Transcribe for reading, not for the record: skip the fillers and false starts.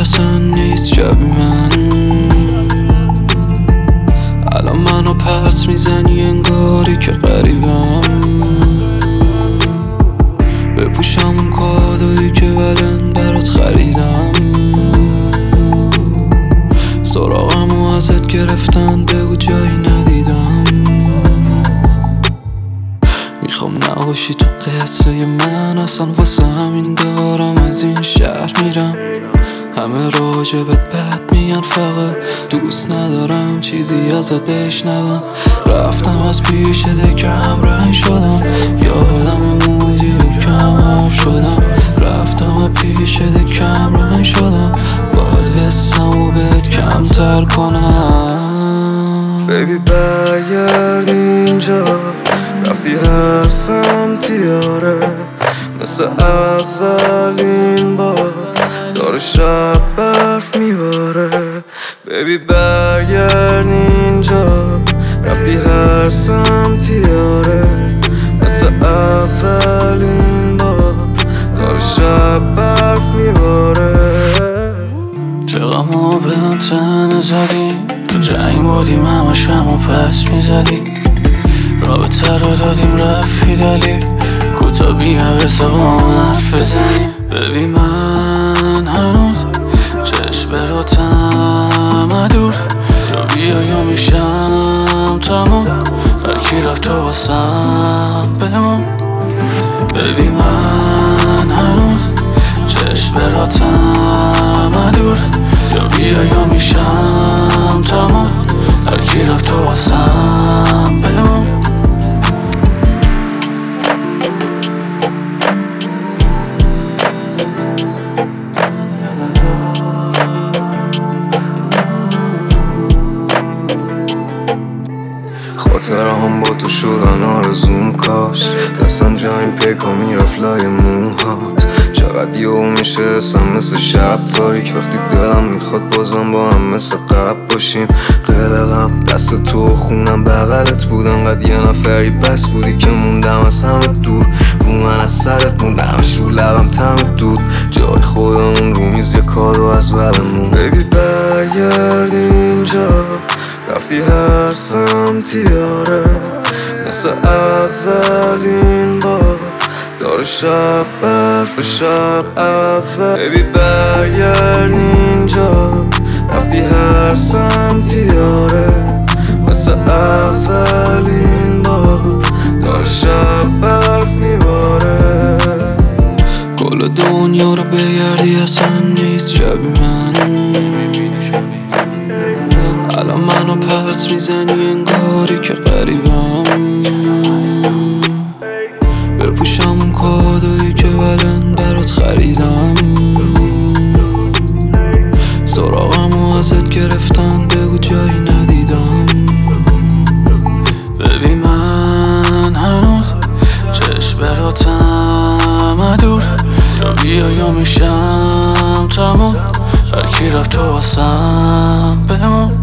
اصلا نیست شبیه من. الان منو پس میزنی انگاری که غریبم. بپوشم اون کادویی که ولن برات خریدم. سراغمو ازت گرفتن بگو جایی ندیدم. میخوام نباشی تو قصه من، اصلا واسه همین دارم از این شهر میرم. همه راجبت بد میگن فقط دوست ندارم چیزی ازت بشنوم. رفتم از پیش کم رنگ شدم، یادم موجی و کم حرف شدم. رفتم از پیش کم رنگ شدم، باید حسمو بهت کمتر کنم. بیبی برگرد اینجا، رفتی هر سمتی آره، مثل اولین بار داره شب برف میباره. بیبی برگرد اینجا، رفتی هر سمتی آره، مثل اولین بار داره شب برف میباره. چقدر بهم تنه زدی، تو جنگ بودیم همش همو پس میزدی. رابطه رو دادیم رفی دلی، کوتا بی حوثه با من حرف بزنی. ببین من هنوز چشم براتم دور، یا بیا یا میشم تموم، هرکی رفت تو واسم بمون. ببین من هنوز چشم براتم دور، یا بیا یا میشم تموم، هرکی رفت تو واسم بمون. خاطره هم با تو شدن آرزوم، کاش دستم جایم پیکا میرفت لای موهات. چقدر یهو میشه اسم مثل شب تاریک، وقتی دلم میخواد بازم با هم مثل قبل باشیم. قلقم دست تو خونم بغلت بود، انقدر یه نفری بس بودی که موندم از همه دور. رو من از سرت موندمش رو لبم تم دود، جای خودمون رو میز یه کارو از برمون. بیبی برگرد اینجا، رفتی هر سمتی آره، مثل اولین بار داره شب برف شب اول. بیبی برگرد اینجا، رفتی هر سمتی آره، مثل اولین بار داره شب برف میباره. کل دنیا رو بگردی اصلا نیست شبیه من. الان منو پس میزنی انگاری که غریبم. بپوشم اون کادویی که ولن برات خریدم. سراغمو ازت گرفتن بگو جایی ندیدم. ببین من هنوز چشم براتم دور، یا بیا یا میشم تموم، هرکی رفت تو واسم